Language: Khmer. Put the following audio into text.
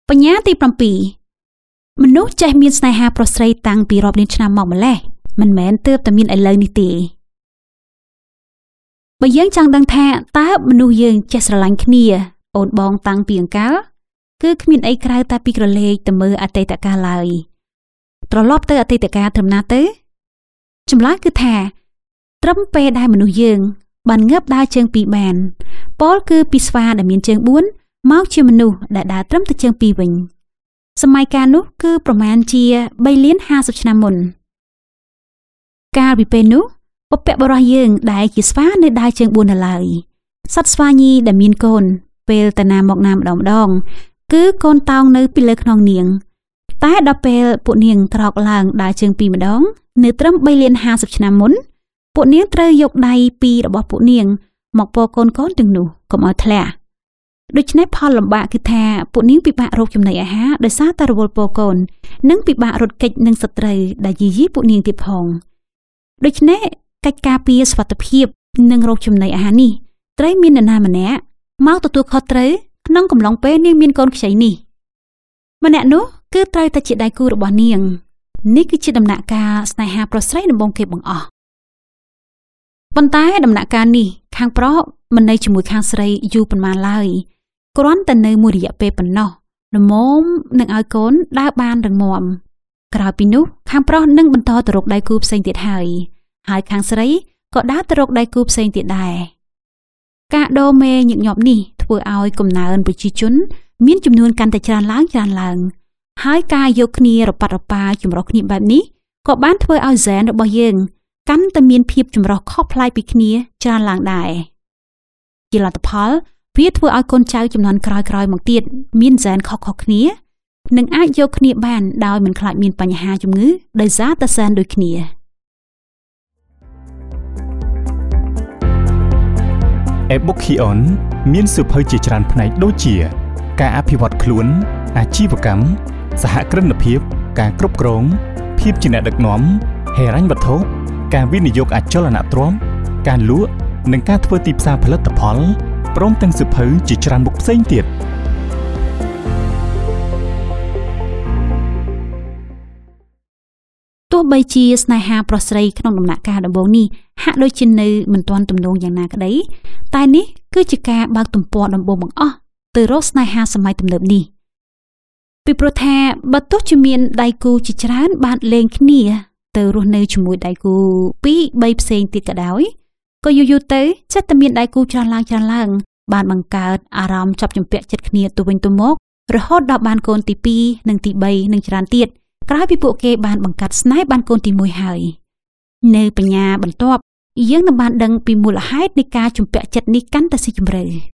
បញ្ញាទី7មនុស្សចេះមានស្នេហាប្រស្រីតាំងពីរាប់លានឆ្នាំមកម្ល៉េះមិនមែនទើបតែមានឥឡូវនេះទេបើយើងចង់ដឹងថាតើមនុស្សយើងចេះស្រឡាញ់គ្នាអូនបងតាំងពីអង្កលគឺគ្មានអីក្រៅតែពីក្រឡេកទៅមើលអតីតកាលឡើយត្រឡប់ទៅអតីតកាលត្រឹមណាទៅចម្លើយគឺថាត្រឹមពេលដែលមនុស្សយើងបានងើបដើរជើងពីរបានពោលគឺពីស្វាដែលមានជើង4មកជាមនុស្សដែលដើរត្រឹមតែជើងពីរវិញសម័យកាលនោះគឺប្រមាណជា3លាន50ឆ្នាំមុនកាលពីពេលនោះបុព្វបុរសយើងដែលជាស្វានៅដើរជើង4នៅឡើយសត្វស្វាញីដែលមានកូនពេលតាណាមកណាម្ដងគឺកូនតោងនៅពីលើខ្នងនាងតែដល់ពេលពួកនាងត្រោកឡើងដើរជើងពីរម្ដងនៅត្រឹម3លាន50ឆ្នាំមុនពួកនាងត្រូវយកដៃពីររបស់ពួកនាងមកពកូនទាំងនោះកុំឲ្យធ្លាក់ដូច្នេះផលលំបាកគឺថាពួកនាងពិបាករកចំណីអាហារដោយសារតែរវល់ពកូននិងពិបាករត់គេចនឹងសត្រូវដែលយាយីពួកនាងទៀតផងដូច្នេះកិច្ចការពារសុវត្ថិភាពនិងរកចំណីអាហារនេះត្រូវមាននរណាម្នាក់មកទទួលខុសត្រូវក្នុងកំឡុងពេលនាងមានកូនខ្ចីនេះម្នាក់នោះគឺត្រូវតែជាដៃគូរបស់នាងនេះគឺជាដំណាក់កាលស្នេហាប្រស្រីដំបូងគេបង្អស់ប៉ុន្តែដំណាក់កាលនេះខាងប្រុសមិននៅជាមួយខាងស្រីយូរប៉ុន្មានឡើយគ្រាន់តែនៅមួយរយៈពេលប៉ុណ្ណោះល្មមនឹងឲ្យកូនដើរបានរឹងមាំក្រោយពីនោះខាងប្រុសនឹងបន្តទៅរកដៃគូផ្សេងទៀតហើយខាងស្រីក៏ដើរទៅរកដៃគូផ្សេងទៀតដែរការដូរមេញឹកញាប់នេះធ្វើឲ្យកំណើនប្រជាជនមានចំនួនកាន់តែច្រើនឡើងហើយការយកគ្នារប៉ាត់រប៉ាចម្រុះគ្នាបែបនេះក៏បានធ្វើឲ្យហ្សែនរបស់យើងកាន់តែមានភាពចម្រុះខុសប្លែកពីគ្នាច្រើនឡើងដែរជាលទ្ធផលវាធ្វើឲ្យកូនចៅចំនួនក្រោយៗមកទៀតមានហ្សែនខុសៗគ្នានិងអាចយកគ្នាបានដោយមិនខ្លាចមានបញ្ហាជំងឺដោយសារតែហ្សែនដូចគ្នា Ebukion មានសៀវភៅជាច្រើនផ្នែកដូចជាការអភិវឌ្ឍខ្លួនអាជីវកម្មសហគ្រិនភាពការគ្រប់គ្រងភាពជាអ្នកដឹកនាំហិរញ្ញវត្ថុការវិនិយោគអចលនទ្រព្យការលក់និងការធ្វើទីផ្សារផលិតផលព្រមទាំងសៀវភៅជាច្រើនមុខផ្សេងទៀតទោះបីជាស្នេហាប្រស្រីក្នុងដំណាក់កាលដំបូងនេះហាក់ដូចជានៅមិនទាន់ទំនងយ៉ាងណាក្តីតែនេះគឺជាការបើកទំព័រដំបូងបង្អស់ទៅរកស្នេហាសម័យទំនើបនេះពីព្រោះថាបើទោះជាមានដៃគូជាច្រើនបានលេងគ្នាទៅរស់នៅជាមួយដៃគូ2-3ផ្សេងទៀតក៏ដោយក៏យូរទៅចិត្តតែមានដៃគូច្រើនឡើងបានបង្កើតអារម្មណ៍ជាប់ជំពាក់ចិត្តគ្នាទៅវិញទៅមករហូតដល់បានកូនទី2និងទី3និងច្រើនទៀតក្រោយពីពួកគេបានបង្កាត់ស្នេហ៍បានកូនទី1ហើយនៅបញ្ញាបន្ទាប់យើងនឹងបានដឹងពីមូលហេតុនៃការជំពាក់ចិត្តនេះកាន់តែស៊ីជម្រៅ